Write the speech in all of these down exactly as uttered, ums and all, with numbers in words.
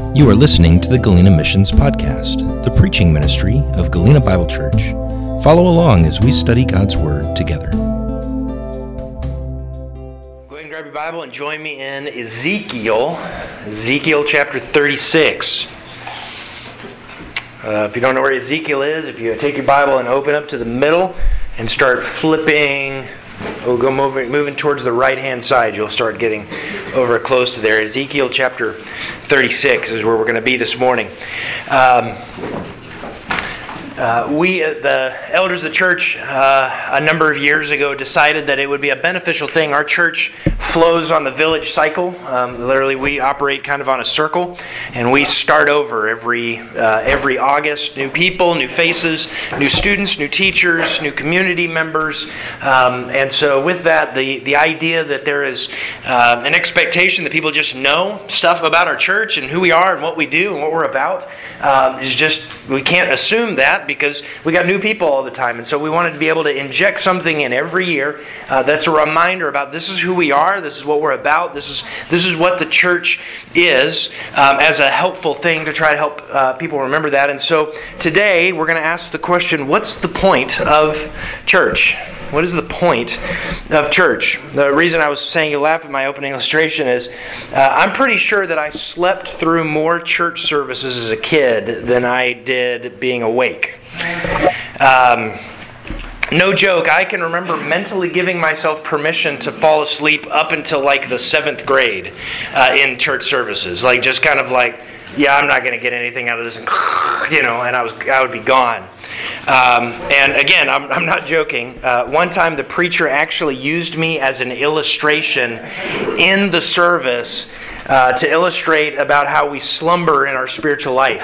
You are listening to the Galena Missions Podcast, the preaching ministry of Galena Bible Church. Follow along as we study God's Word together. Go ahead and grab your Bible and join me in Ezekiel, Ezekiel chapter thirty-six. Uh, if you don't know where Ezekiel is, if you take your Bible and open up to the middle and start flipping, oh, go moving, moving towards the right-hand side, you'll start getting over close to there. Ezekiel chapter thirty-six is where we're going to be this morning. Um, Uh, we, uh, the elders of the church, uh, a number of years ago decided that it would be a beneficial thing. Our church flows on the village cycle. Um, literally, we operate kind of on a circle, and we start over every uh, every August. New people, new faces, new students, new teachers, new community members. Um, and so with that, the, the idea that there is uh, an expectation that people just know stuff about our church and who we are and what we do and what we're about uh, is just, we can't assume that, because we got new people all the time. And so we wanted to be able to inject something in every year uh, that's a reminder about this is who we are, this is what we're about, this is this is what the church is, um, as a helpful thing to try to help uh, people remember that. And so today we're going to ask the question, what's the point of church? What is the point of church? The reason I was saying you laugh at my opening illustration is uh, I'm pretty sure that I slept through more church services as a kid than I did being awake. Um, no joke, I can remember mentally giving myself permission to fall asleep up until like the seventh grade uh, in church services. Like just kind of like, yeah, I'm not going to get anything out of this, and, you know, and I was I would be gone. Um, and again, I'm, I'm not joking. Uh, one time the preacher actually used me as an illustration in the service uh, to illustrate about how we slumber in our spiritual life.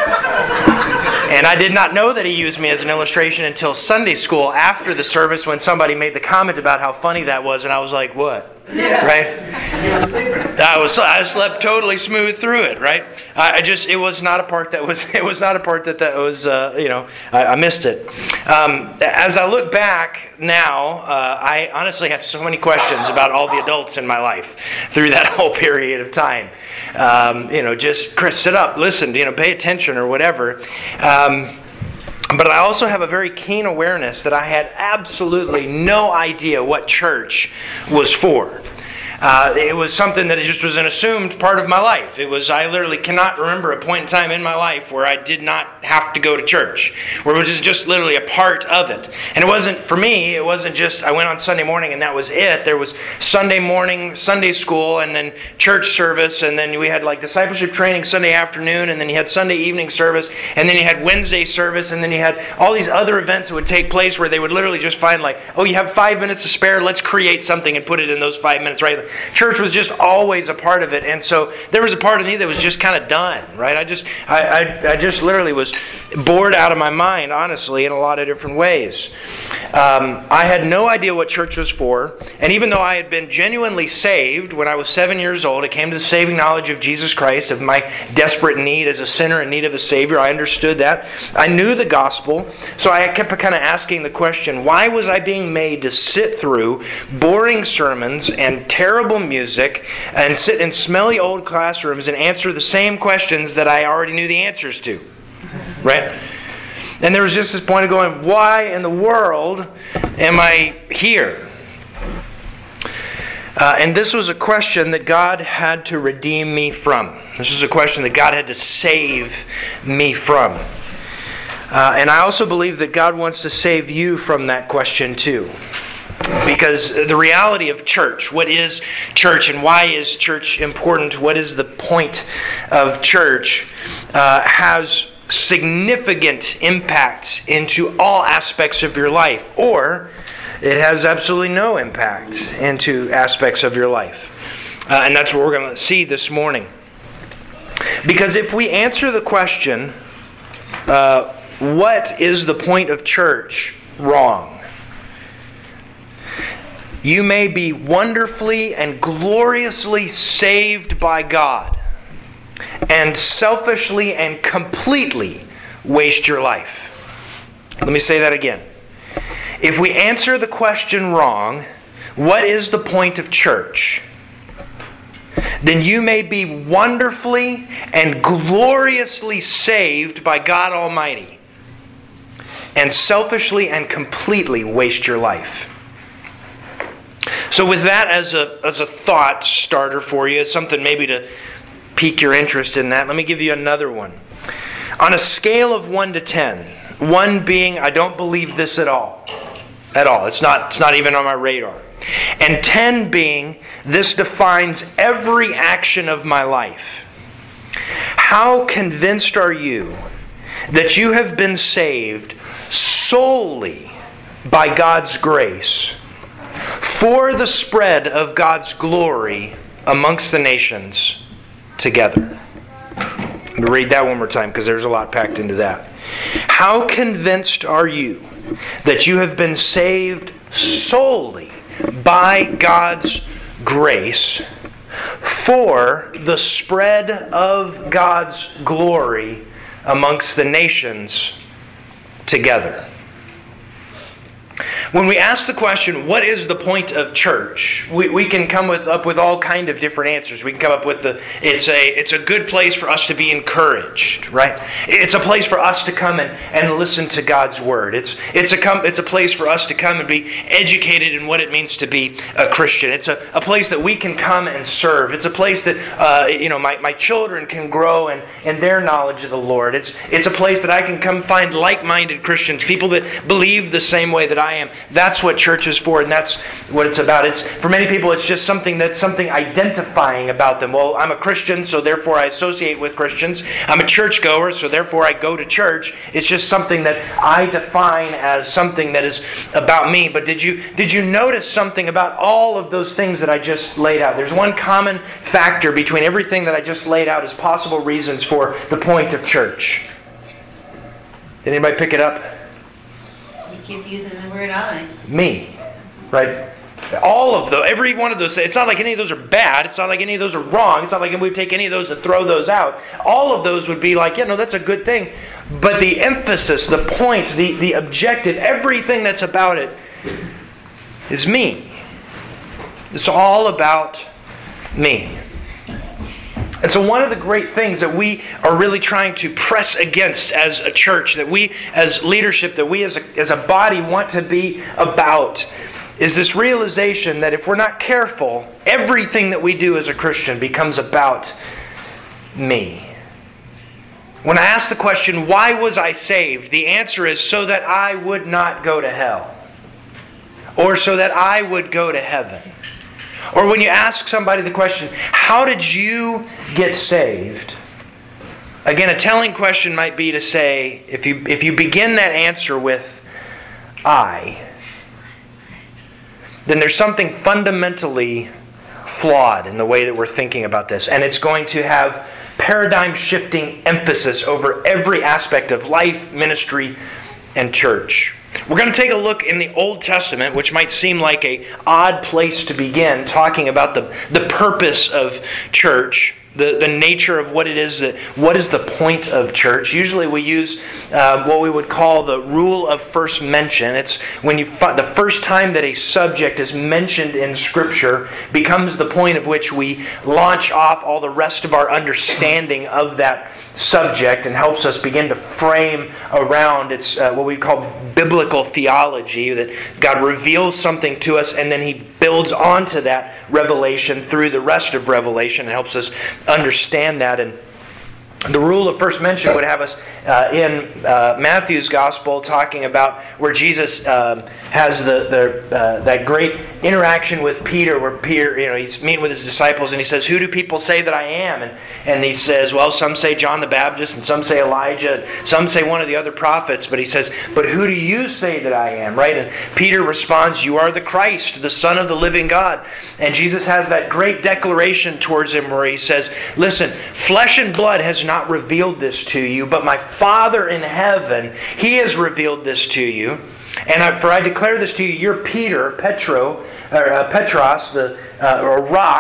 And I did not know that he used me as an illustration until Sunday school after the service, when somebody made the comment about how funny that was, and I was like, what? Yeah. Right? I was I slept totally smooth through it, right? I, I just it was not a part that was it was not a part that that was uh, you know I, I missed it. Um, as I look back now, uh, I honestly have so many questions about all the adults in my life through that whole period of time. Um, you know, just Chris, sit up, listen, you know, pay attention or whatever. Um, But I also have a very keen awareness that I had absolutely no idea what church was for. Uh, it was something that just was an assumed part of my life. It was, I literally cannot remember a point in time in my life where I did not have to go to church, where it was just literally a part of it. And it wasn't, for me, it wasn't just, I went on Sunday morning and that was it. There was Sunday morning, Sunday school, and then church service, and then we had like discipleship training Sunday afternoon, and then you had Sunday evening service, and then you had Wednesday service, and then you had all these other events that would take place where they would literally just find like, oh, you have five minutes to spare, let's create something and put it in those five minutes, right? Church was just always a part of it, and so there was a part of me that was just kind of done, right? I just, I, I, I just literally was bored out of my mind, honestly, in a lot of different ways. Um, I had no idea what church was for, and even though I had been genuinely saved when I was seven years old, I came to the saving knowledge of Jesus Christ, of my desperate need as a sinner in need of a Savior. I understood that. I knew the gospel, so I kept kind of asking the question, why was I being made to sit through boring sermons and terrible music Music and sit in smelly old classrooms and answer the same questions that I already knew the answers to, right? And there was just this point of going, why in the world am I here? Uh, and this was a question that God had to redeem me from. This was a question that God had to save me from. Uh, and I also believe that God wants to save you from that question too. Because the reality of church, what is church and why is church important, what is the point of church, uh, has significant impact into all aspects of your life, or it has absolutely no impact into aspects of your life. Uh, and that's what we're going to see this morning. Because if we answer the question, uh, what is the point of church, wrong, you may be wonderfully and gloriously saved by God and selfishly and completely waste your life. Let me say that again. If we answer the question wrong, what is the point of church? then you may be wonderfully and gloriously saved by God Almighty and selfishly and completely waste your life. So with that as a, as a thought starter for you, something maybe to pique your interest in that, let me give you another one. On a scale of one to ten, one being, I don't believe this at all. At all. It's not, it's not even on my radar. And ten being, this defines every action of my life. How convinced are you that you have been saved solely by God's grace for the spread of God's glory amongst the nations together? Let me read that one more time because there's a lot packed into that. How convinced are you that you have been saved solely by God's grace for the spread of God's glory amongst the nations together? When we ask the question, what is the point of church? We, we can come with, up with all kind of different answers. We can come up with the, it's a it's a good place for us to be encouraged, right? It's a place for us to come and, and listen to God's Word. It's it's a come, it's a place for us to come and be educated in what it means to be a Christian. It's a, a place that we can come and serve. It's a place that uh, you know my, my children can grow in, in their knowledge of the Lord. It's it's a place that I can come find like-minded Christians, people that believe the same way that I am. That's what church is for, and that's what it's about. It's for many people, it's just something that's something identifying about them. Well, I'm a Christian, so therefore I associate with Christians. I'm a churchgoer, so therefore I go to church. It's just something that I define as something that is about me. But did you did you notice something about all of those things that I just laid out? There's one common factor between everything that I just laid out as possible reasons for the point of church. Did anybody pick it up? Keep using the word I. Me. Right? All of those, every one of those, it's not like any of those are bad. It's not like any of those are wrong. It's not like we would take any of those and throw those out. All of those would be like, yeah, no, that's a good thing. But the emphasis, the point, the, the objective, everything that's about it is me. It's all about me. And so one of the great things that we are really trying to press against as a church, that we as leadership, that we as a, as a body want to be about, is this realization that if we're not careful, everything that we do as a Christian becomes about me. When I ask the question, why was I saved? The answer is so that I would not go to hell. Or so that I would go to heaven. Or when you ask somebody the question, how did you get saved? Again, a telling question might be to say, if you if you begin that answer with I, then there's something fundamentally flawed in the way that we're thinking about this. And it's going to have paradigm-shifting emphasis over every aspect of life, ministry, and church. We're going to take a look in the Old Testament, which might seem like an odd place to begin, talking about the, the purpose of church, the, the nature of what it is, that what is the point of church. Usually we use uh, what we would call the rule of first mention. It's when you fi- the first time that a subject is mentioned in Scripture becomes the point of which we launch off all the rest of our understanding of that subject and helps us begin to frame around its uh, what we call biblical theology, that God reveals something to us and then He builds onto that revelation through the rest of Revelation and helps us understand that. And the rule of first mention would have us uh, in uh, Matthew's Gospel talking about where Jesus um, has the, the uh, that great interaction with Peter, where Peter, you know, he's meeting with his disciples and he says, "Who do people say that I am?" And and he says, "Well, some say John the Baptist, and some say Elijah, and some say one of the other prophets." But he says, "But who do you say that I am?" Right? And Peter responds, "You are the Christ, the Son of the living God." And Jesus has that great declaration towards him where he says, "Listen, flesh and blood has not not revealed this to you, but my Father in heaven, He has revealed this to you. And I, for I declare this to you, you're Peter, Petro, or uh, Petros, the uh, or rock,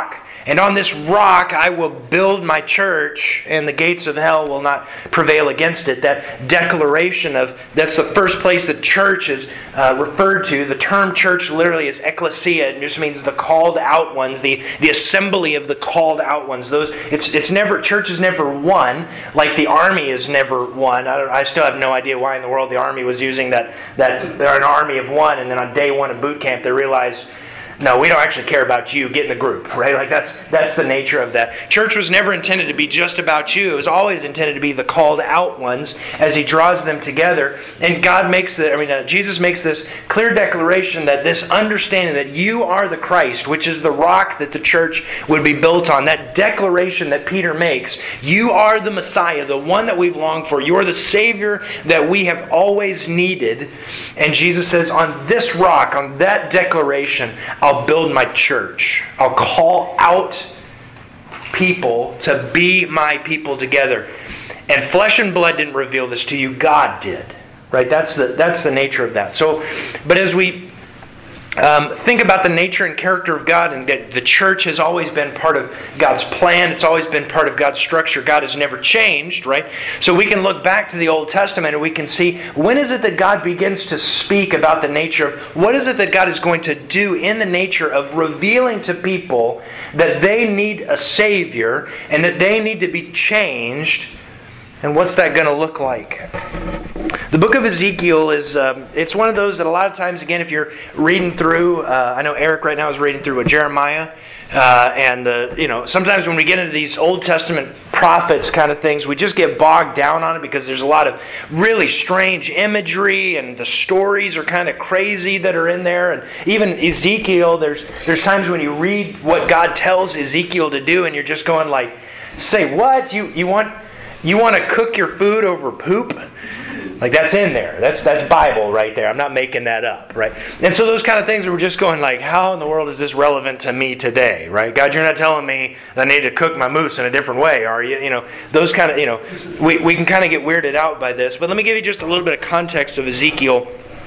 And on this rock I will build my church, and the gates of hell will not prevail against it. That declaration of, that's the first place that church is uh, referred to. The term church literally is ecclesia. It just means the called out ones, the, the assembly of the called out ones. Those it's it's never church is never one, like the army is never one. I, don't, I still have no idea why in the world the army was using that, that they're an army of one, and then on day one of boot camp they realized, no, we don't actually care about you. Get in a group, right? Like that's that's the nature of that. Church was never intended to be just about you. It was always intended to be the called out ones as He draws them together. And God makes the, I mean, uh, Jesus makes this clear declaration that this understanding that you are the Christ, which is the rock that the church would be built on. That declaration that Peter makes, you are the Messiah, the one that we've longed for. You are the Savior that we have always needed. And Jesus says, on this rock, on that declaration, I'll build my church. I'll call out people to be my people together. And flesh and blood didn't reveal this to you. God did. Right? That's the that's the nature of that. So, but as we Um, think about the nature and character of God, and that the church has always been part of God's plan. It's always been part of God's structure. God has never changed, right? So we can look back to the Old Testament and we can see, when is it that God begins to speak about the nature of, what is it that God is going to do in the nature of revealing to people that they need a Savior and that they need to be changed, and what's that going to look like? The book of Ezekiel is, um, it's one of those that a lot of times, again, if you're reading through, uh, I know Eric right now is reading through a Jeremiah, uh, and, uh, you know, sometimes when we get into these Old Testament prophets kind of things, we just get bogged down on it because there's a lot of really strange imagery, and the stories are kind of crazy that are in there. And even Ezekiel, there's there's times when you read what God tells Ezekiel to do, and you're just going like, say what? You, you want... You want to cook your food over poop? Like, that's in there. That's that's Bible right there. I'm not making that up, right? And so those kind of things, we're just going like, how in the world is this relevant to me today, right? God, you're not telling me that I need to cook my moose in a different way, are you? You know, those kind of, you know, we, we can kind of get weirded out by this. But let me give you just a little bit of context of Ezekiel.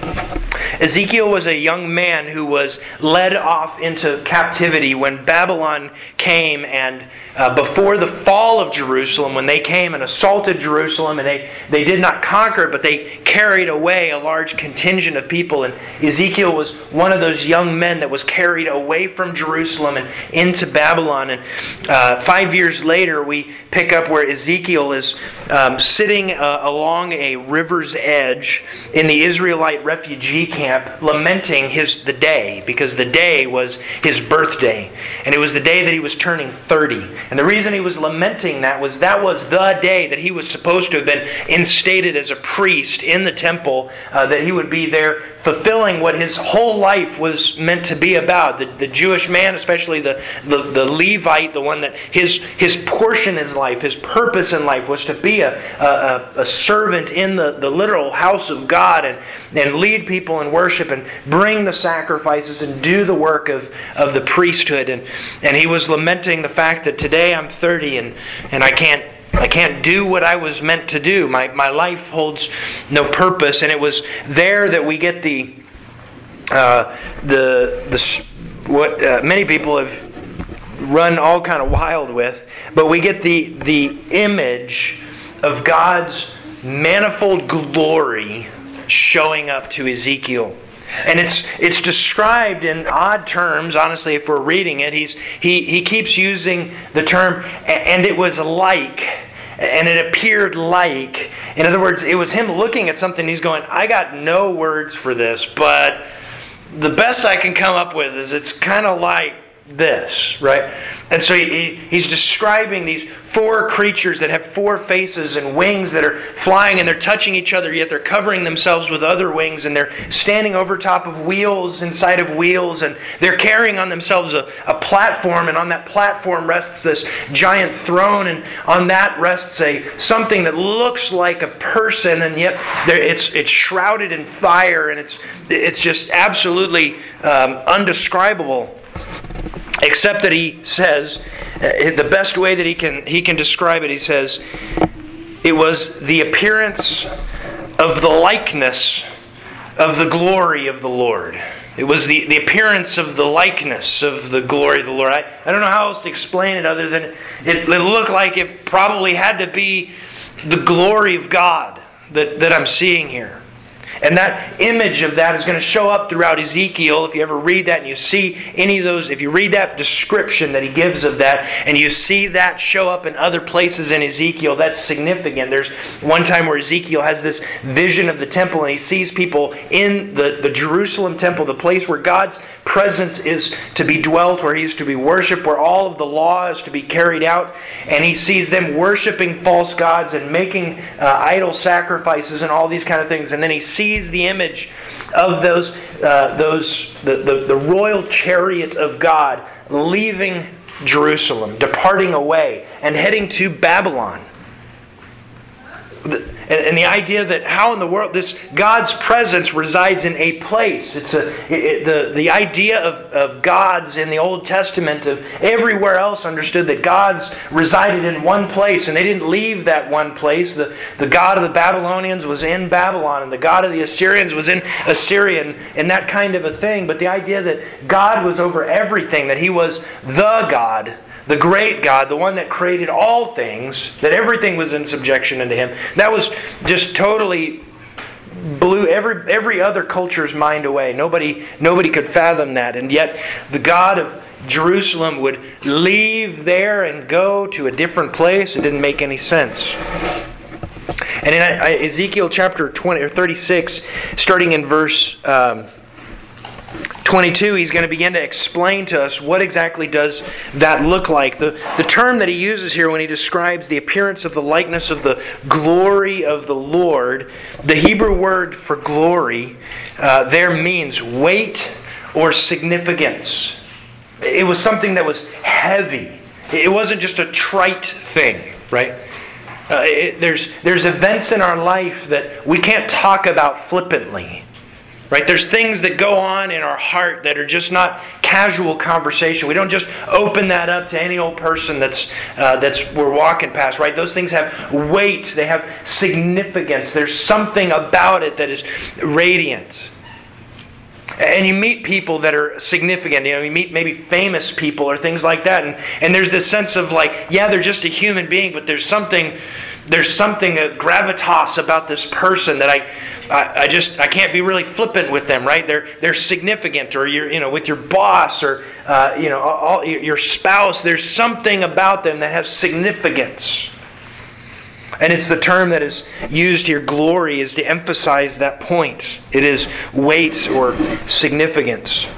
Ezekiel was a young man who was led off into captivity when Babylon came, and uh, before the fall of Jerusalem, when they came and assaulted Jerusalem, and they, they did not conquer it, but they carried away a large contingent of people. And Ezekiel was one of those young men that was carried away from Jerusalem and into Babylon. And uh, five years later, we pick up where Ezekiel is um, sitting uh, along a river's edge in the Israelite refugee camp, lamenting his the day, because the day was his birthday, and it was the day that he was turning thirty. And the reason he was lamenting that was that was the day that he was supposed to have been instated as a priest in the temple, uh, that he would be there fulfilling what his whole life was meant to be about. The, the Jewish man, especially the, the, the Levite, the one that his his portion in life, his purpose in life was to be a, a, a servant in the, the literal house of God, and, and lead people in worship and bring the sacrifices and do the work of, of the priesthood. And, and he was lamenting the fact that today I'm thirty and, and I can't I can't do what I was meant to do. My my life holds no purpose. And it was there that we get the uh, the the what uh, many people have run all kind of wild with, but we get the the image of God's manifold glory showing up to Ezekiel. And it's it's described in odd terms. Honestly, if we're reading it, he's he he keeps using the term, and it was like, and it appeared like. In other words, it was him looking at something. He's going, I got no words for this, but the best I can come up with is it's kind of like this, right? And so he, he's describing these four creatures that have four faces and wings that are flying, and they're touching each other, yet they're covering themselves with other wings, and they're standing over top of wheels inside of wheels, and they're carrying on themselves a, a platform, and on that platform rests this giant throne, and on that rests a something that looks like a person, and yet it's it's shrouded in fire, and it's it's just absolutely um, undescribable. Except that he says, uh, the best way that he can he can describe it, he says, it was the appearance of the likeness of the glory of the Lord. It was the, the appearance of the likeness of the glory of the Lord. I, I don't know how else to explain it other than it, it looked like it probably had to be the glory of God that, that I'm seeing here. And that image of that is going to show up throughout Ezekiel. If you ever read that and you see any of those, if you read that description that he gives of that, and you see that show up in other places in Ezekiel, that's significant. There's one time where Ezekiel has this vision of the temple, and he sees people in the, the Jerusalem temple, the place where God's presence is to be dwelt, where He's to be worshipped, where all of the law is to be carried out. And he sees them worshiping false gods and making uh, idol sacrifices and all these kind of things. And then he sees the image of those, uh, those the, the, the royal chariot of God leaving Jerusalem, departing away, and heading to Babylon. And the idea that how in the world this God's presence resides in a place. It's a it, it, the the idea of, of gods in the Old Testament of everywhere else understood that gods resided in one place and they didn't leave that one place. The the God of the Babylonians was in Babylon and the God of the Assyrians was in Assyria and, and that kind of a thing. But the idea that God was over everything, that He was the God, the great God, the one that created all things, that everything was in subjection unto Him. That was just totally blew every every other culture's mind away. Nobody nobody could fathom that. And yet the God of Jerusalem would leave there and go to a different place. It didn't make any sense. And in Ezekiel chapter twenty or thirty-six, starting in verse Um, twenty-two, he's going to begin to explain to us what exactly does that look like. The, the term that he uses here when he describes the appearance of the likeness of the glory of the Lord, the Hebrew word for glory uh, there means weight or significance. It was something that was heavy. It wasn't just a trite thing, right? Uh, it, there's, there's events in our life that we can't talk about flippantly. Right? There's things that go on in our heart that are just not casual conversation. We don't just open that up to any old person that's uh, that's we're walking past. Right? Those things have weight. They have significance. There's something about it that is radiant. And you meet people that are significant. You know, you meet maybe famous people or things like that, and and there's this sense of like, yeah, they're just a human being, but there's something, there's something a gravitas about this person that I. I, I just I can't be really flippant with them, right? They're they're significant, or you're you know with your boss, or uh, you know all, your spouse. There's something about them that has significance, and it's the term that is used here. Glory is to emphasize that point. It is weight or significance.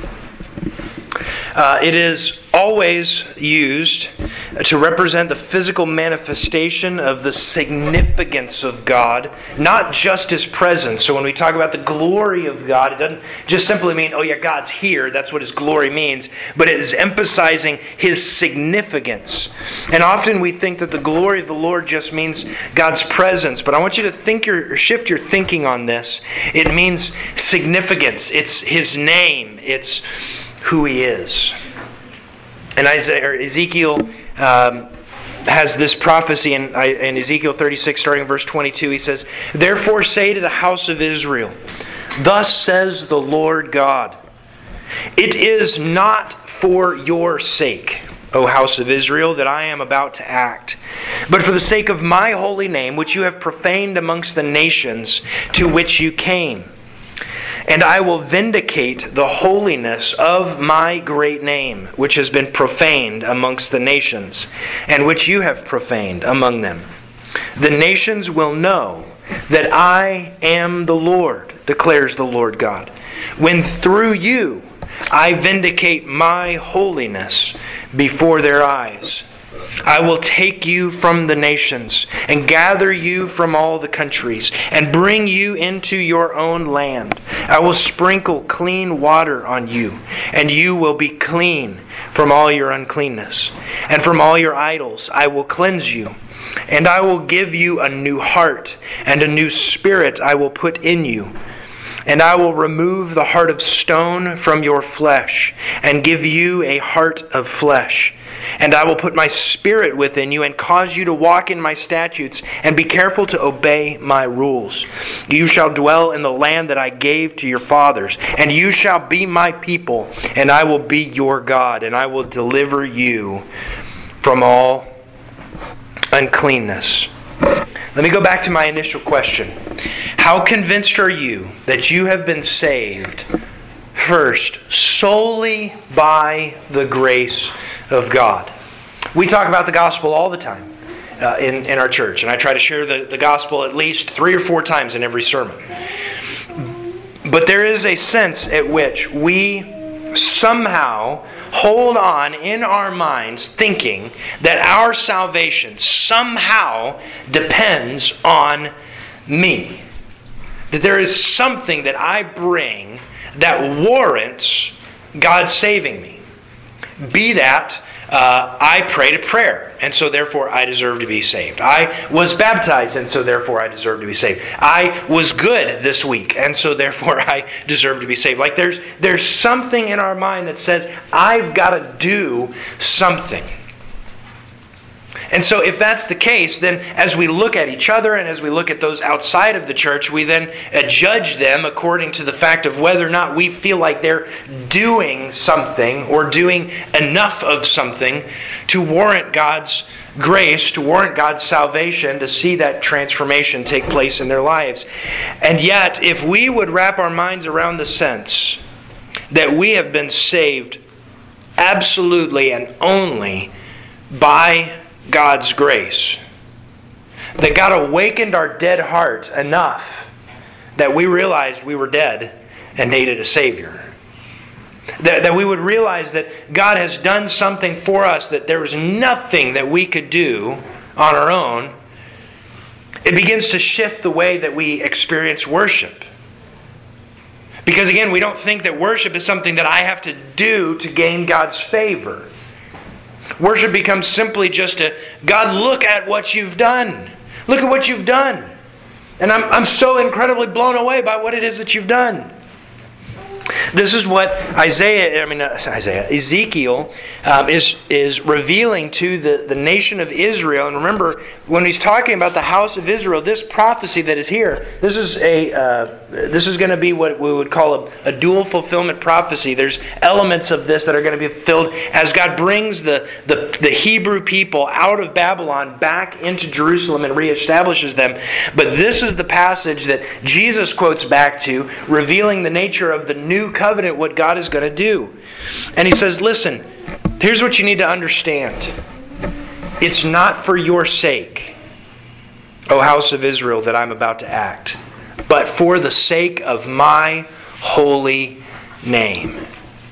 Uh, it is always used to represent the physical manifestation of the significance of God, not just His presence. So when we talk about the glory of God, it doesn't just simply mean, oh yeah, God's here. That's what His glory means. But it is emphasizing His significance. And often we think that the glory of the Lord just means God's presence. But I want you to think your, shift your thinking on this. It means significance. It's His name. It's who He is. And Isaiah, Ezekiel um, has this prophecy in, in Ezekiel thirty-six, starting in verse twenty-two. He says, "Therefore say to the house of Israel, thus says the Lord God, it is not for your sake, O house of Israel, that I am about to act, but for the sake of my holy name, which you have profaned amongst the nations to which you came. And I will vindicate the holiness of my great name, which has been profaned amongst the nations, and which you have profaned among them. The nations will know that I am the Lord, declares the Lord God, when through you I vindicate my holiness before their eyes. I will take you from the nations and gather you from all the countries and bring you into your own land. I will sprinkle clean water on you, and you will be clean from all your uncleanness. And from all your idols I will cleanse you. And I will give you a new heart, and a new spirit I will put in you. And I will remove the heart of stone from your flesh, and give you a heart of flesh. And I will put my spirit within you, and cause you to walk in my statutes, and be careful to obey my rules. You shall dwell in the land that I gave to your fathers, and you shall be my people, and I will be your God, and I will deliver you from all uncleanness. Let me go back to my initial question. How convinced are you that you have been saved, first, solely by the grace of God? We talk about the gospel all the time uh, in, in our church, and I try to share the, the gospel at least three or four times in every sermon. But there is a sense at which we somehow hold on in our minds thinking that our salvation somehow depends on me. That there is something that I bring that warrants God saving me. Be that uh, I prayed a prayer, and so therefore I deserve to be saved. I was baptized, and so therefore I deserve to be saved. I was good this week, and so therefore I deserve to be saved. Like there's there's something in our mind that says, I've got to do something. And so if that's the case, then as we look at each other and as we look at those outside of the church, we then uh, judge them according to the fact of whether or not we feel like they're doing something or doing enough of something to warrant God's grace, to warrant God's salvation, to see that transformation take place in their lives. And yet, if we would wrap our minds around the sense that we have been saved absolutely and only by God's grace, that God awakened our dead heart enough that we realized we were dead and needed a Savior. That, that we would realize that God has done something for us that there was nothing that we could do on our own. It begins to shift the way that we experience worship. Because again, we don't think that worship is something that I have to do to gain God's favor. Worship becomes simply just a, God, look at what you've done. Look at what you've done. And I'm, I'm so incredibly blown away by what it is that you've done. This is what Isaiah, I mean uh, Isaiah, Ezekiel um, is is revealing to the, the nation of Israel. And remember, when he's talking about the house of Israel, this prophecy that is here, this is a uh, this is going to be what we would call a, a dual fulfillment prophecy. There's elements of this that are going to be fulfilled as God brings the, the, the Hebrew people out of Babylon back into Jerusalem and reestablishes them. But this is the passage that Jesus quotes back to, revealing the nature of the new covenant, what God is going to do. And he says, listen, here's what you need to understand. It's not for your sake, O house of Israel, that I'm about to act, but for the sake of my holy name.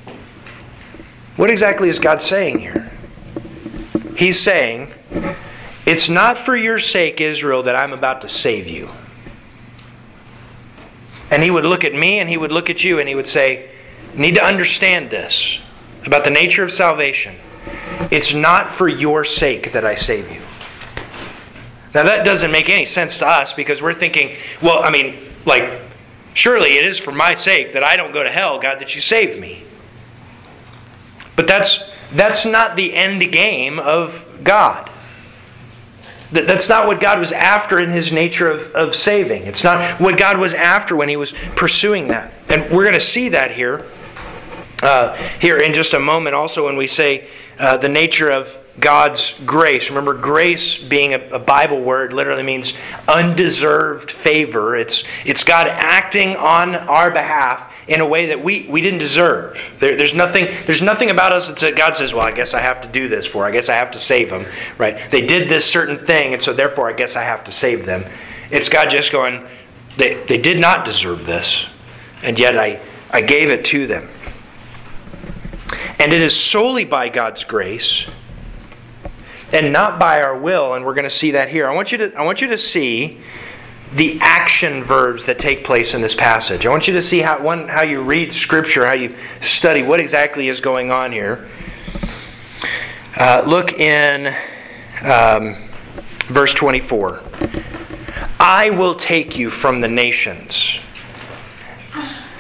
What exactly is God saying here? He's saying, it's not for your sake, Israel, that I'm about to save you. And he would look at me and he would look at you and he would say, you need to understand this about the nature of salvation. It's not for your sake that I save you. Now that doesn't make any sense to us because we're thinking, well, I mean, like, surely it is for my sake that I don't go to hell, God, that you saved me. But that's that's not the end game of God. That's not what God was after in His nature of, of saving. It's not what God was after when He was pursuing that. And we're going to see that here, uh, here in just a moment also when we say uh, the nature of God's grace. Remember, grace being a, a Bible word literally means undeserved favor. It's, it's God acting on our behalf in a way that we, we didn't deserve. There, there's nothing there's nothing about us that God says, well, I guess I have to do this for. I guess I have to save them. Right? They did this certain thing, and so therefore I guess I have to save them. It's God just going, they, they did not deserve this, and yet I, I gave it to them. And it is solely by God's grace and not by our will, and we're going to see that here. I want you to I want you to see the action verbs that take place in this passage. I want you to see how one how you read Scripture, how you study what exactly is going on here. Uh, look in um, verse twenty-four. I will take you from the nations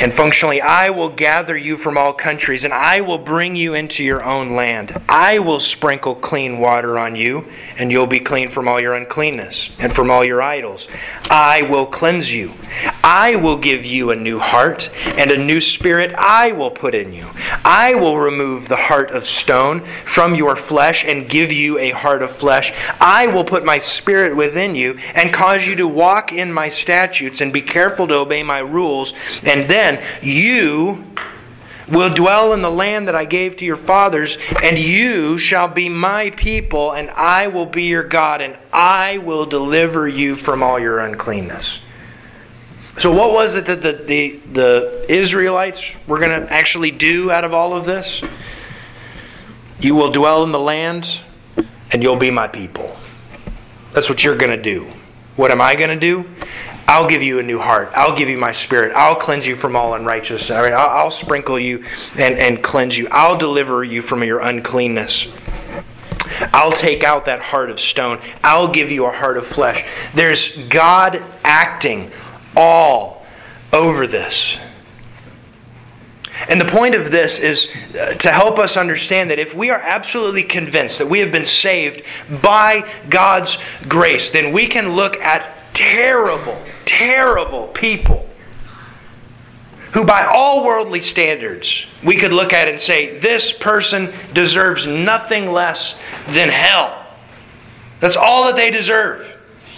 And functionally, I will gather you from all countries, and I will bring you into your own land. I will sprinkle clean water on you, and you'll be clean from all your uncleanness and from all your idols. I will cleanse you. I will give you a new heart, and a new spirit I will put in you. I will remove the heart of stone from your flesh and give you a heart of flesh. I will put my spirit within you and cause you to walk in my statutes and be careful to obey my rules. And then you will dwell in the land that I gave to your fathers, and you shall be my people, and I will be your God, and I will deliver you from all your uncleanness. So what was it that the, the, the Israelites were going to actually do out of all of this? You will dwell in the land, and you'll be my people. That's what you're going to do. What am I going to do? I'll give you a new heart. I'll give you my spirit. I'll cleanse you from all unrighteousness. All right, I'll, I'll sprinkle you and, and cleanse you. I'll deliver you from your uncleanness. I'll take out that heart of stone. I'll give you a heart of flesh. There's God acting all over this. And the point of this is to help us understand that if we are absolutely convinced that we have been saved by God's grace, then we can look at terrible, terrible people who by all worldly standards we could look at and say, this person deserves nothing less than hell. That's all that they deserve.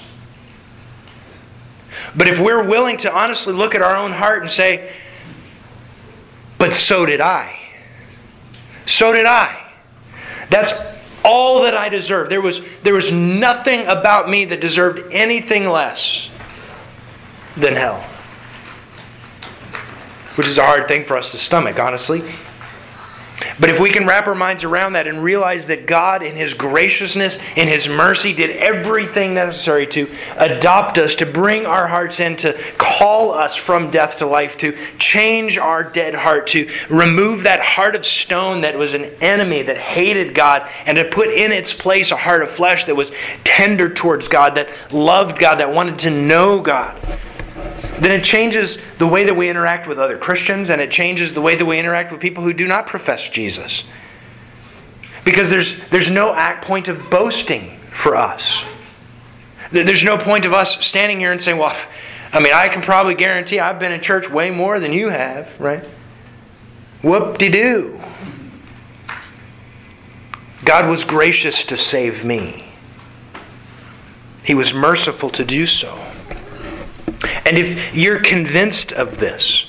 But if we're willing to honestly look at our own heart and say, but so did I. So did I. That's all that I deserve. There was, there was nothing about me that deserved anything less than hell. Which is a hard thing for us to stomach, honestly. But if we can wrap our minds around that and realize that God in His graciousness, in His mercy, did everything necessary to adopt us, to bring our hearts in, to call us from death to life, to change our dead heart, to remove that heart of stone that was an enemy, that hated God, and to put in its place a heart of flesh that was tender towards God, that loved God, that wanted to know God, then it changes the way that we interact with other Christians, and it changes the way that we interact with people who do not profess Jesus. Because there's, there's no act point of boasting for us. There's no point of us standing here and saying, well, I mean, I can probably guarantee I've been in church way more than you have, right? Whoop-de-doo. God was gracious to save me. He was merciful to do so. And if you're convinced of this,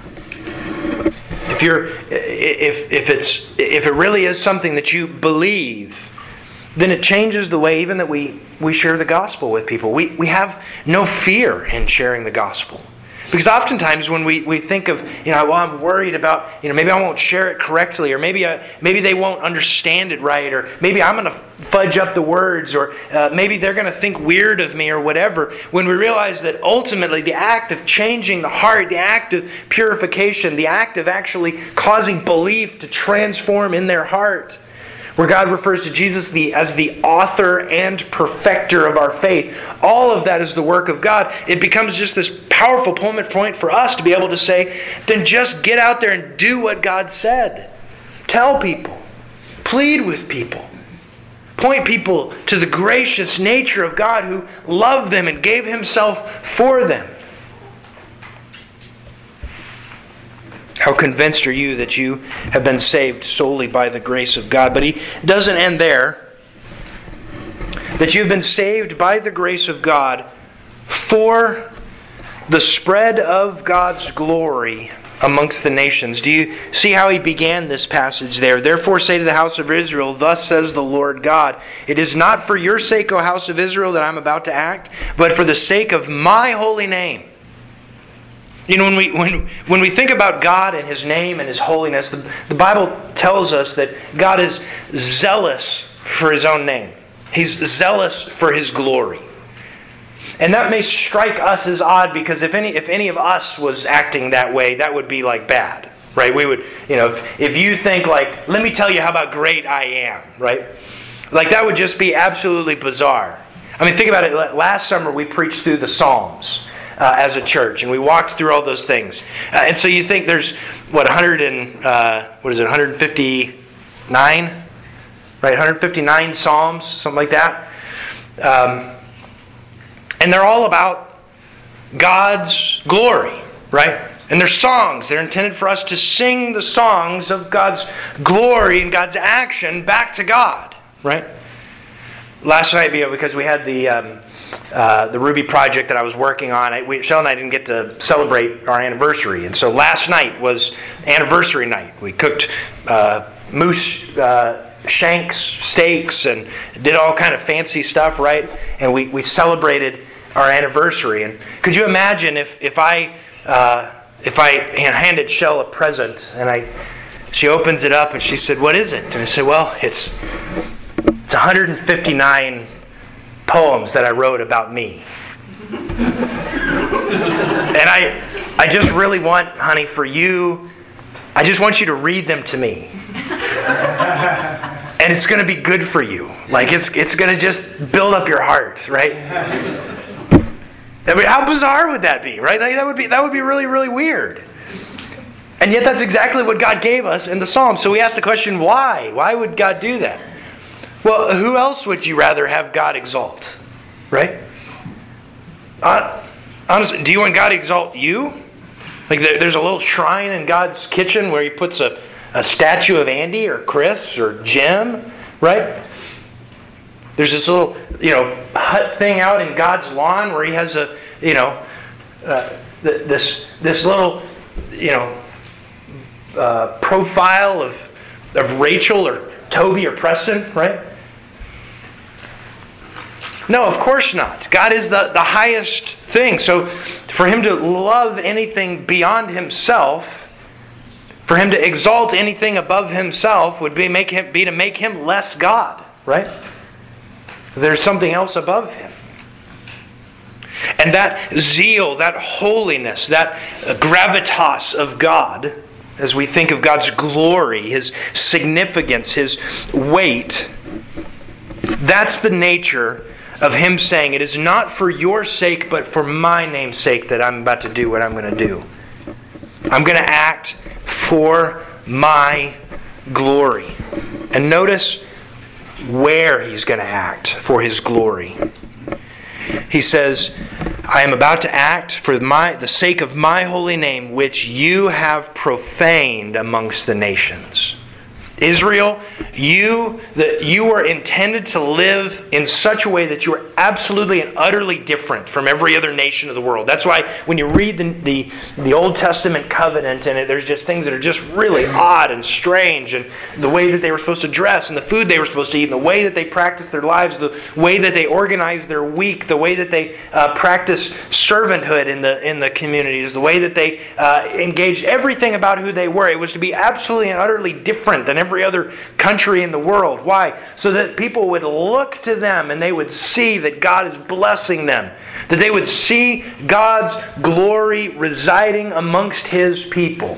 if you're, if if it's if it really is something that you believe, then it changes the way even that we, we share the gospel with people. We we have no fear in sharing the gospel. Because oftentimes when we, we think of, you know, well, I'm worried about, you know, maybe I won't share it correctly, or maybe I, maybe they won't understand it right, or maybe I'm going to fudge up the words, or uh, maybe they're going to think weird of me, or whatever. When we realize that ultimately the act of changing the heart, the act of purification, the act of actually causing belief to transform in their heart, where God refers to Jesus the, as the author and perfecter of our faith, all of that is the work of God. It becomes just this powerful point for us to be able to say, then just get out there and do what God said. Tell people. Plead with people. Point people to the gracious nature of God who loved them and gave Himself for them. How convinced are you that you have been saved solely by the grace of God? But He doesn't end there. That you've been saved by the grace of God for the spread of God's glory amongst the nations. Do you see how He began this passage there? Therefore say to the house of Israel, thus says the Lord God, it is not for your sake, O house of Israel, that I'm about to act, but for the sake of my holy name. You know, when we when when we think about God and His name and His holiness, the, the Bible tells us that God is zealous for His own name. He's zealous for His glory. And that may strike us as odd, because if any if any of us was acting that way, that would be like bad, right? We would, you know, if, if you think like, let me tell you how about great I am, right? Like that would just be absolutely bizarre. I mean, think about it. Last summer we preached through the Psalms. uh, as a church, and we walked through all those things. Uh, and so you think there's, what, one hundred and, uh, what is it, one hundred fifty-nine? Right, one hundred fifty-nine Psalms, something like that. Um, and they're all about God's glory, right? And they're songs. They're intended for us to sing the songs of God's glory and God's action back to God, right? Last night, because we had the um, uh, the Ruby project that I was working on, I, we, Shell and I didn't get to celebrate our anniversary. And so last night was anniversary night. We cooked uh, moose uh, shanks, steaks, and did all kind of fancy stuff, right? And we, we celebrated our anniversary. And could you imagine if, if I... Uh, If I handed Shell a present and I, she opens it up and she said, "What is it?" And I said, "Well, it's it's one hundred fifty-nine poems that I wrote about me." And I, I just really want, honey, for you, I just want you to read them to me. And it's going to be good for you. Like it's it's going to just build up your heart, right? I mean, how bizarre would that be, right? Like, that would be that would be really, really weird. And yet that's exactly what God gave us in the Psalms. So we ask the question, why? Why would God do that? Well, who else would you rather have God exalt? Right? Uh, honestly, do you want God to exalt you? Like there's a little shrine in God's kitchen where He puts a, a statue of Andy or Chris or Jim, right? There's this little, you know, hut thing out in God's lawn where He has a, you know, uh, th- this this little, you know, uh, profile of of Rachel or Toby or Preston, right? No, of course not. God is the, the highest thing. So for Him to love anything beyond Himself, for Him to exalt anything above Himself would be make him be to make Him less God, right? There's something else above Him. And that zeal, that holiness, that gravitas of God, as we think of God's glory, His significance, His weight, that's the nature of Him saying, "It is not for your sake, but for my name's sake that I'm about to do what I'm going to do. I'm going to act for my glory." And notice where He's going to act for His glory. He says, "I am about to act for my the sake of my holy name, which you have profaned amongst the nations." Israel, you that you were intended to live in such a way that you are absolutely and utterly different from every other nation of the world. That's why when you read the the, the Old Testament covenant, and it, there's just things that are just really odd and strange, and the way that they were supposed to dress, and the food they were supposed to eat, and the way that they practiced their lives, the way that they organized their week, the way that they uh, practiced servanthood in the in the communities, the way that they uh, engaged everything about who they were. It was to be absolutely and utterly different than every other country in the world. Why? So that people would look to them and they would see that God is blessing them. That they would see God's glory residing amongst His people.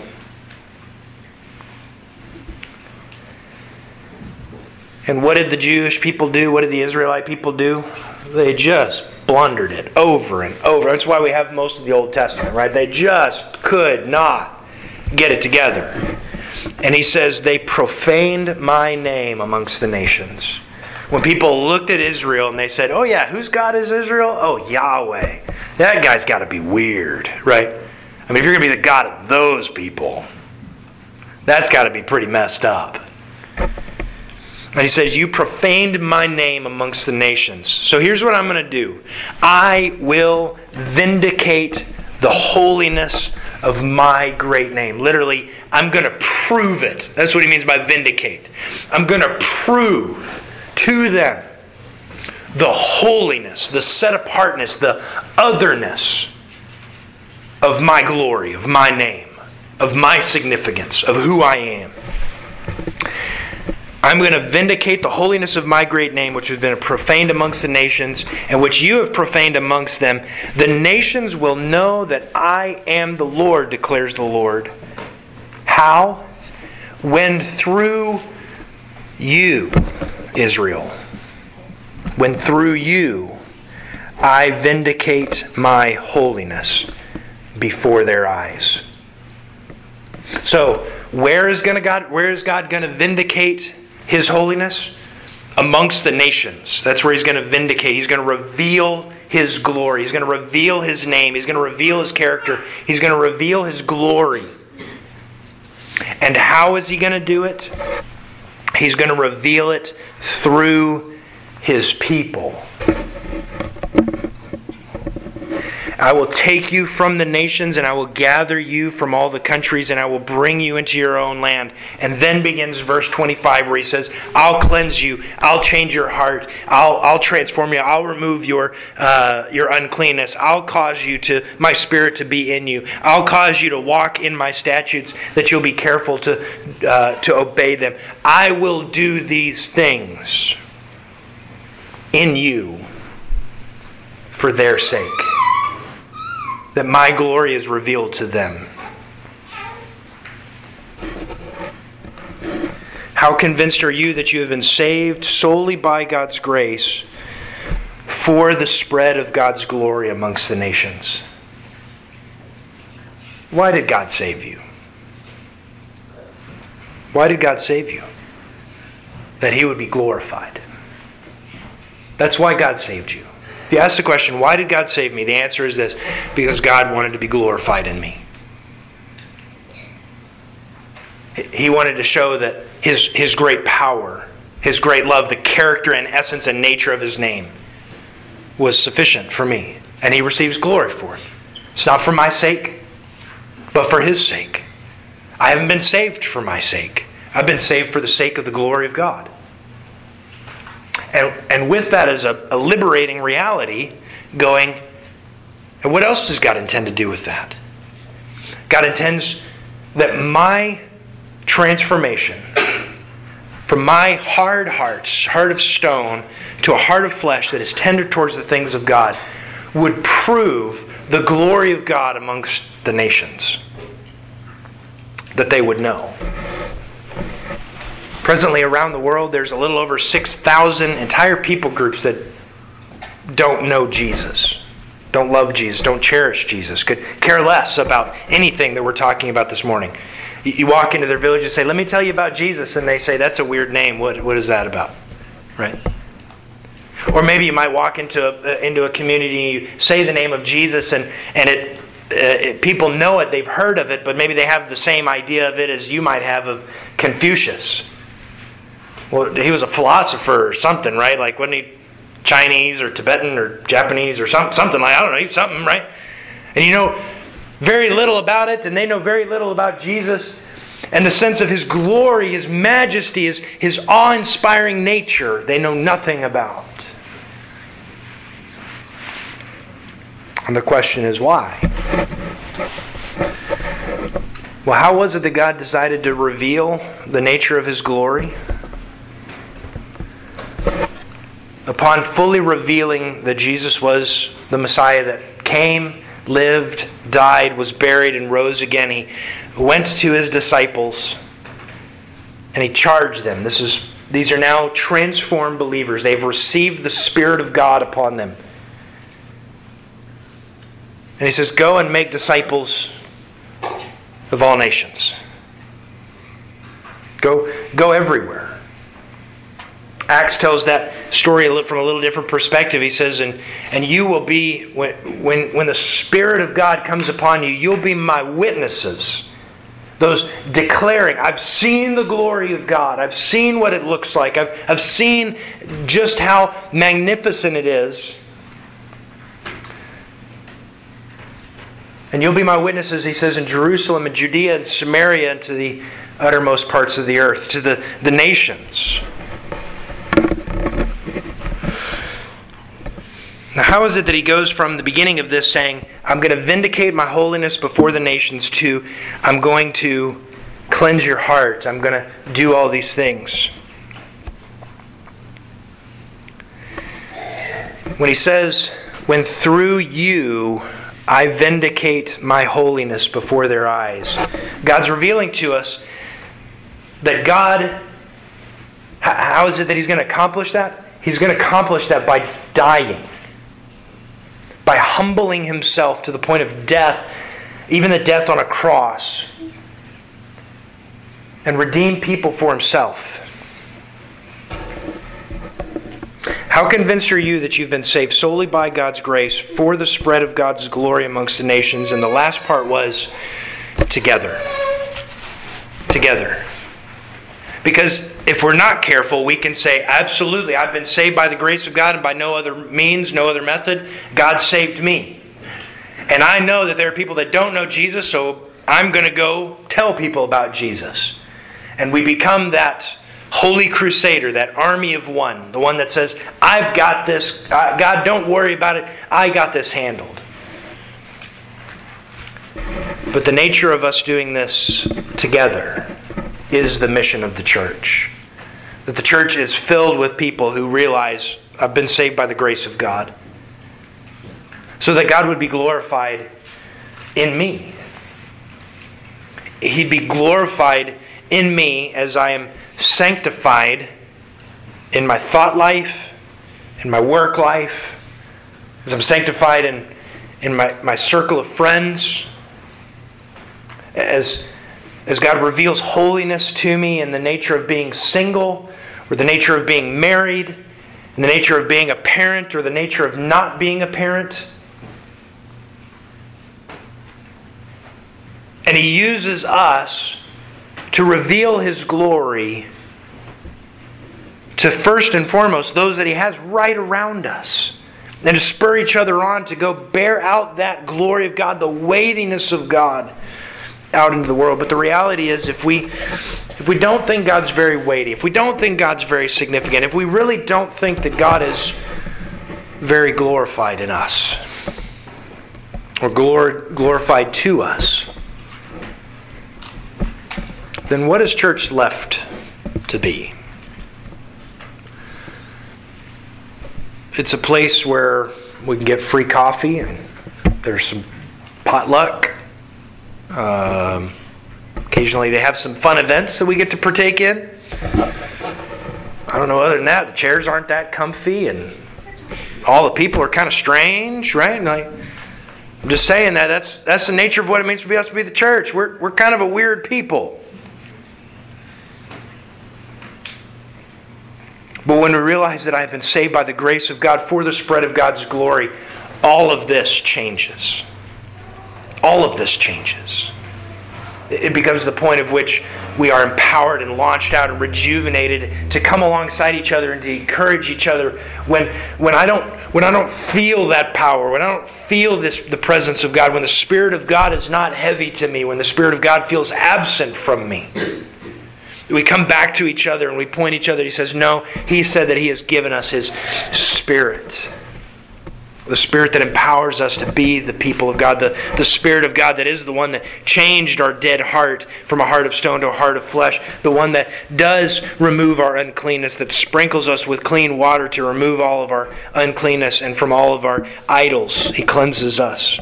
And what did the Jewish people do? What did the Israelite people do? They just blundered it over and over. That's why we have most of the Old Testament, right? They just could not get it together. And He says, "They profaned my name amongst the nations." When people looked at Israel and they said, "Oh yeah, whose God is Israel? Oh, Yahweh. That guy's got to be weird," right? I mean, if you're going to be the God of those people, that's got to be pretty messed up. And He says, "You profaned my name amongst the nations." So here's what I'm going to do. I will vindicate the holiness of my great name. Literally, I'm going to prove it. That's what He means by vindicate. I'm going to prove to them the holiness, the set-apartness, the otherness of my glory, of my name, of my significance, of who I am. I'm going to vindicate the holiness of my great name, which has been profaned amongst the nations, and which you have profaned amongst them. The nations will know that I am the Lord, declares the Lord. How? When through you, Israel, when through you, I vindicate my holiness before their eyes. So, where is gonna God, where is God going to vindicate His holiness? Amongst the nations. That's where He's going to vindicate. He's going to reveal His glory. He's going to reveal His name. He's going to reveal His character. He's going to reveal His glory. And how is He going to do it? He's going to reveal it through His people. I will take you from the nations, and I will gather you from all the countries, and I will bring you into your own land. And then begins verse twenty-five, where he says, I'll cleanse you, I'll change your heart, I'll, I'll transform you, I'll remove your, uh, your uncleanness, I'll cause you to, my spirit to be in you, I'll cause you to walk in my statutes, that you'll be careful to, uh, to obey them. I will do these things in you for their sake, that my glory is revealed to them. How convinced are you that you have been saved solely by God's grace for the spread of God's glory amongst the nations? Why did God save you? Why did God save you? That He would be glorified. That's why God saved you. If you ask the question, why did God save me? The answer is this: because God wanted to be glorified in me. He wanted to show that His, His great power, His great love, the character and essence and nature of His name was sufficient for me. And He receives glory for it. It's not for my sake, but for His sake. I haven't been saved for my sake. I've been saved for the sake of the glory of God. And, and with that is a, a liberating reality going, and what else does God intend to do with that? God intends that my transformation from my hard heart, heart of stone, to a heart of flesh that is tender towards the things of God would prove the glory of God amongst the nations, that they would know. Presently around the world, there's a little over six thousand entire people groups that don't know Jesus, don't love Jesus, don't cherish Jesus, could care less about anything that we're talking about this morning. You walk into their village and say, let me tell you about Jesus, and they say, that's a weird name. What, what is that about? Right? Or maybe you might walk into a, into a community and you say the name of Jesus, and, and it, uh, it people know it, they've heard of it, but maybe they have the same idea of it as you might have of Confucius. Well, he was a philosopher or something, right? Like, wasn't he Chinese or Tibetan or Japanese or some, something like, I don't know, he's something, right? And you know very little about it, and they know very little about Jesus and the sense of His glory, His majesty, His, his awe-inspiring nature, they know nothing about. And the question is, why? Well, how was it that God decided to reveal the nature of His glory? Upon fully revealing that Jesus was the Messiah that came, lived, died, was buried, and rose again, He went to His disciples and He charged them. This is, these are now transformed believers. They've received the Spirit of God upon them. And He says, go and make disciples of all nations. Go, go everywhere. Acts tells that story from a little different perspective. He says, and, and you will be, when, when, when the Spirit of God comes upon you, you'll be my witnesses. Those declaring, I've seen the glory of God. I've seen what it looks like. I've, I've seen just how magnificent it is. And you'll be my witnesses, he says, in Jerusalem and Judea and Samaria and to the uttermost parts of the earth, to the, the nations. Now, how is it that he goes from the beginning of this saying, I'm going to vindicate my holiness before the nations, to I'm going to cleanse your heart, I'm going to do all these things? When he says, when through you I vindicate my holiness before their eyes, God's revealing to us that God, how is it that He's going to accomplish that? He's going to accomplish that by dying. by humbling himself to the point of death, even the death on a cross, and redeem people for himself. How convinced are you that you've been saved solely by God's grace for the spread of God's glory amongst the nations? And the last part was together. Together. Because if we're not careful, we can say, absolutely, I've been saved by the grace of God and by no other means, no other method. God saved me. And I know that there are people that don't know Jesus, so I'm going to go tell people about Jesus. And we become that holy crusader, that army of one, the one that says, I've got this, God, don't worry about it, I got this handled. But the nature of us doing this together is the mission of the church. That the church is filled with people who realize, I've been saved by the grace of God. So that God would be glorified in me. He'd be glorified in me as I am sanctified in my thought life, in my work life, as I'm sanctified in, in my, my circle of friends, as, as God reveals holiness to me in the nature of being single, or the nature of being married, in the nature of being a parent, or the nature of not being a parent. And He uses us to reveal His glory to first and foremost those that He has right around us. And to spur each other on to go bear out that glory of God, the weightiness of God out into the world. But the reality is, if we if we don't think God's very weighty, if we don't think God's very significant, if we really don't think that God is very glorified in us, or glor- glorified to us, then what is church left to be? It's a place where we can get free coffee and there's some potluck. Um, occasionally they have some fun events that we get to partake in. I don't know, other than that, the chairs aren't that comfy and all the people are kind of strange, right? And I, I'm just saying that that's that's the nature of what it means to be us to be the church. We're we're kind of a weird people. But when we realize that I have been saved by the grace of God for the spread of God's glory, all of this changes. All of this changes. It becomes the point of which we are empowered and launched out and rejuvenated to come alongside each other and to encourage each other when when I don't when I don't feel that power, when I don't feel this the presence of God, when the Spirit of God is not heavy to me, when the Spirit of God feels absent from me. We come back to each other and we point each other. He says, no, He said that He has given us His Spirit. The Spirit that empowers us to be the people of God. The, the Spirit of God that is the one that changed our dead heart from a heart of stone to a heart of flesh. The one that does remove our uncleanness, that sprinkles us with clean water to remove all of our uncleanness and from all of our idols. He cleanses us.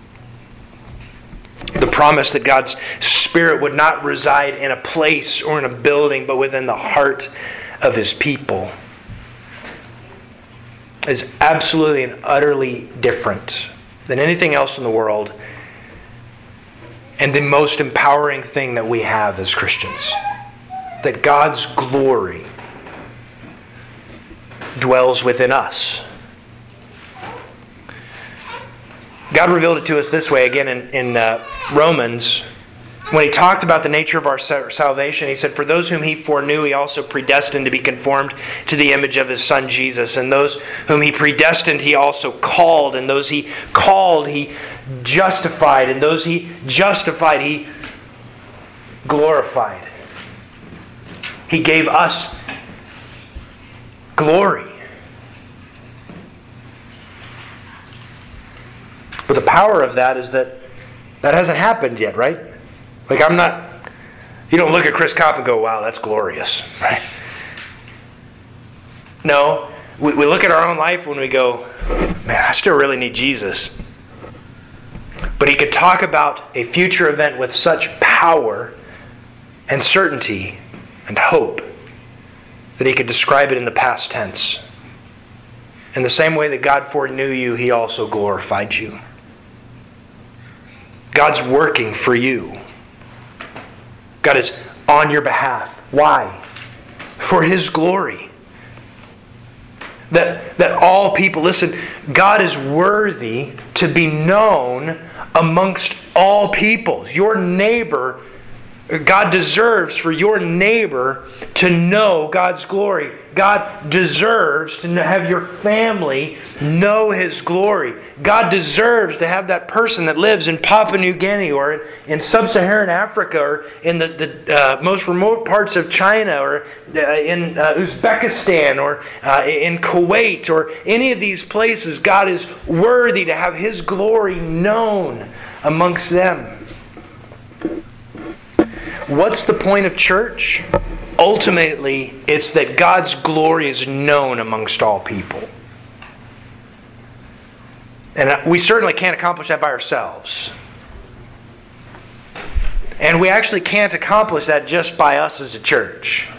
The promise that God's Spirit would not reside in a place or in a building, but within the heart of His people, is absolutely and utterly different than anything else in the world, and the most empowering thing that we have as Christians. That God's glory dwells within us. God revealed it to us this way, again in, in uh, Romans. When He talked about the nature of our salvation, He said, for those whom He foreknew, He also predestined to be conformed to the image of His Son Jesus. And those whom He predestined, He also called. And those He called, He justified. And those He justified, He glorified. He gave us glory. But the power of that is that that hasn't happened yet, right? Like I'm not, you don't look at Chris Kopp and go, wow, that's glorious, right? No, we, we look at our own life when we go, man, I still really need Jesus. But he could talk about a future event with such power and certainty and hope that he could describe it in the past tense. In the same way that God foreknew you, He also glorified you. God's working for you. God is on your behalf. Why? For His glory. That, that all people, listen, God is worthy to be known amongst all peoples. Your neighbor, God deserves for your neighbor to know God's glory. God deserves to have your family know His glory. God deserves to have that person that lives in Papua New Guinea or in sub-Saharan Africa or in the, the uh, most remote parts of China or uh, in uh, Uzbekistan or uh, in Kuwait or any of these places. God is worthy to have His glory known amongst them. What's the point of church? Ultimately, it's that God's glory is known amongst all people. And we certainly can't accomplish that by ourselves. And we actually can't accomplish that just by us as a church.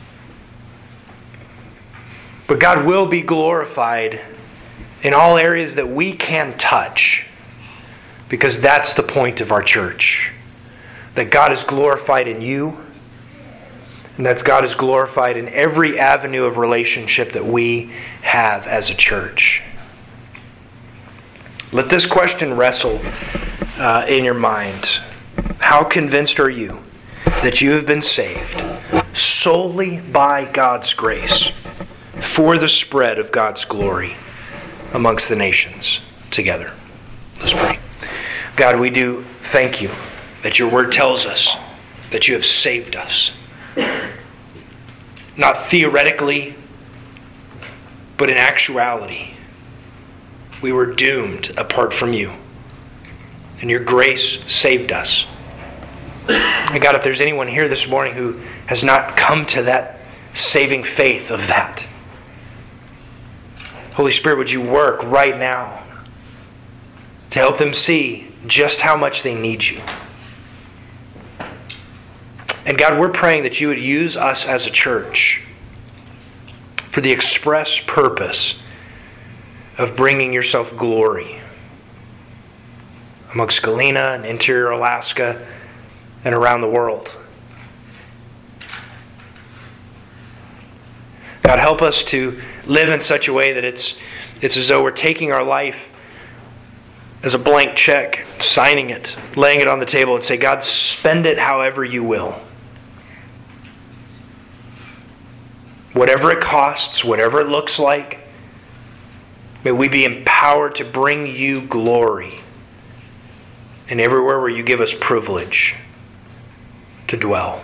But God will be glorified in all areas that we can touch, because that's the point of our church. That God is glorified in you, and that God is glorified in every avenue of relationship that we have as a church. Let this question wrestle uh, in your mind. How convinced are you that you have been saved solely by God's grace for the spread of God's glory amongst the nations together? Let's pray. God, we do thank you that your word tells us that you have saved us. Not theoretically, but in actuality. We were doomed apart from you. And your grace saved us. And God, if there's anyone here this morning who has not come to that saving faith of that, Holy Spirit, would you work right now to help them see just how much they need you. And God, we're praying that you would use us as a church for the express purpose of bringing yourself glory amongst Galena and interior Alaska and around the world. God, help us to live in such a way that it's, it's as though we're taking our life as a blank check, signing it, laying it on the table and say, God, spend it however you will. Whatever it costs, whatever it looks like, may we be empowered to bring you glory. And everywhere where you give us privilege to dwell.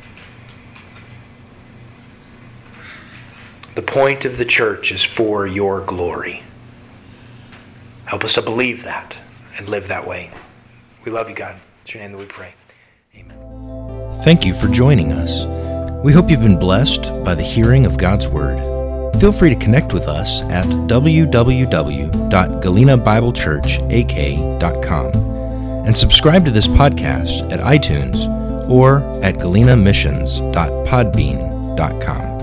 The point of the church is for your glory. Help us to believe that and live that way. We love you, God. It's your name that we pray. Amen. Thank you for joining us. We hope you've been blessed by the hearing of God's Word. Feel free to connect with us at w w w dot galena bible church a k dot com and subscribe to this podcast at iTunes or at galena missions dot podbean dot com.